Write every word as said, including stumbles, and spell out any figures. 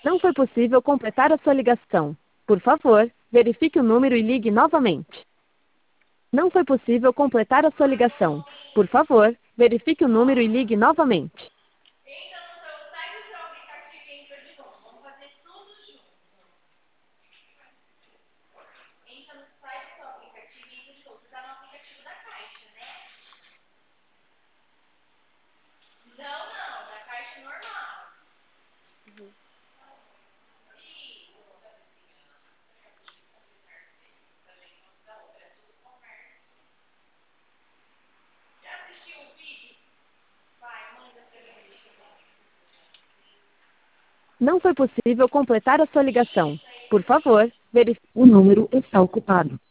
Não foi possível completar a sua ligação. Por favor, verifique o número e ligue novamente. Não foi possível completar a sua ligação. Por favor, verifique o número e ligue novamente. Não foi possível completar a sua ligação. Por favor, verifique. O número está ocupado.